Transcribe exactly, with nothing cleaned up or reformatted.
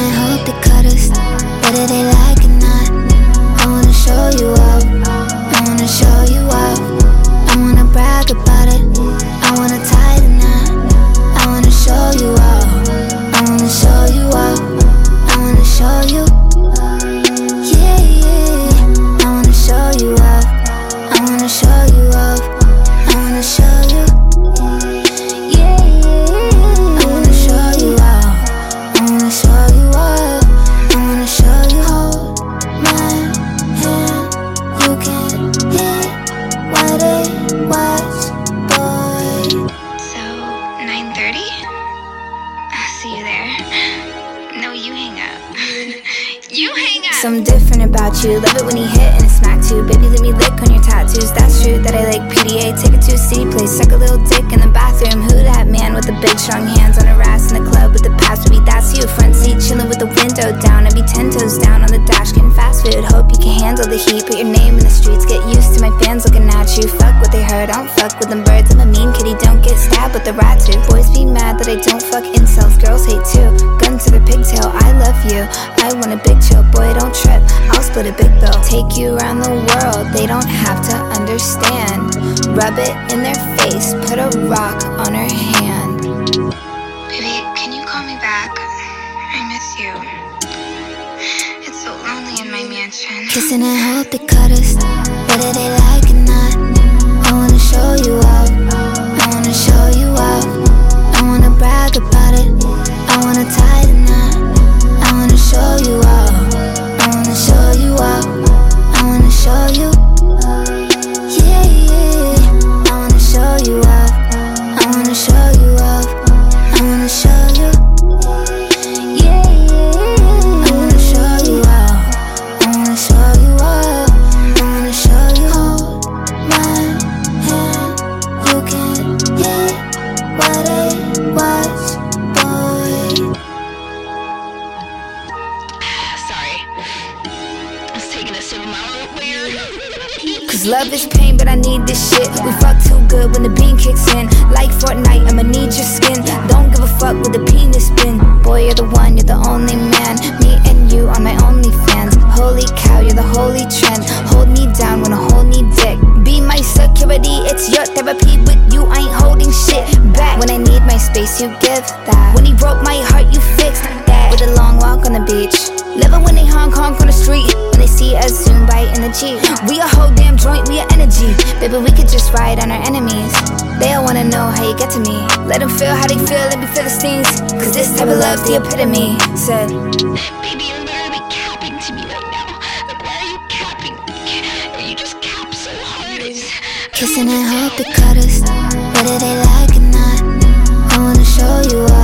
and hope they cut us, whether they like it or not. I wanna show you up, I wanna show you up. I wanna brag about it, I wanna tie the knot. I wanna show you up, I wanna show you up. I wanna show you, yeah, yeah. I wanna show you up, I wanna show you up. I wanna show you, yeah, yeah. I wanna show you up, I wanna show you up. I wanna show you. Hold my hand, you can hit what it was, boy. So, nine thirty? I'll see you there. No, you hang up. You hang up! Something different about you, love it when you hit and it smack too. Baby, let me lick on your tattoos, that's true that I like P D A. Take it to a city place, suck a little dick in the bathroom. Who that man with the big strong hands on her ass in the club with the past? Baby, that's you, front seat chilling with the window down. I'd be ten toes down on the dash getting fast food. Hope you can handle the heat, put your name in the streets. Get used to my fans looking at you. Fuck what they heard, I don't fuck with them birds. I'm a mean kitty, don't get stabbed with the rat too. Boys be mad that I don't fuck incels, girls hate too. Gun to the pigtail, I love you, I want a big chill. Boy, don't trip, I'll split a big bill. Take you around the world, they don't have to understand. Rub it in their face, put a rock on her hand. Baby, can you call me back? I miss you. It's so lonely in my mansion. Kissing and hope they cut us, whether they like it or not. I wanna show you up, I wanna show you up. I wanna brag about it, I wanna tie the knot. I wanna show you up, I wanna show you up. I wanna show you, yeah, yeah. I wanna show you up, I wanna show you up. I wanna show you, yeah, yeah. I wanna show you up, I wanna show you up. I wanna show you. Hold my hand, you can hit what it was, boy. Sorry. I was taking a sip of my root beer. Cause love is pain, but I need this shit. We fuck too good when the bean kicks in. Like Fortnite, I'ma need your skin. Don't give a fuck with the penis spin. Boy, you're the one, you're the only man. Me and you are my only fans. Holy cow, you're the holy trend. Hold me down when I hold me dick. Be my security, it's your therapy. With you, I ain't holding shit back. When I need my space, you give that. When he broke my heart, you fixed that. With a long walk on the beach. Love it when they honk honk on the street. When they see us zoom by in the Jeep. We a whole damn joint, we a energy. Baby, we could just ride on our enemies. They all wanna know how you get to me. Let them feel how they feel, let me feel the stings. Cause this type of love's the epitome. Said, Baby, you're literally capping to me right now. Like, why are you capping? Are you just cap so hard? It's... kissing and hope they cut us, whether they like it or not. I wanna show you up,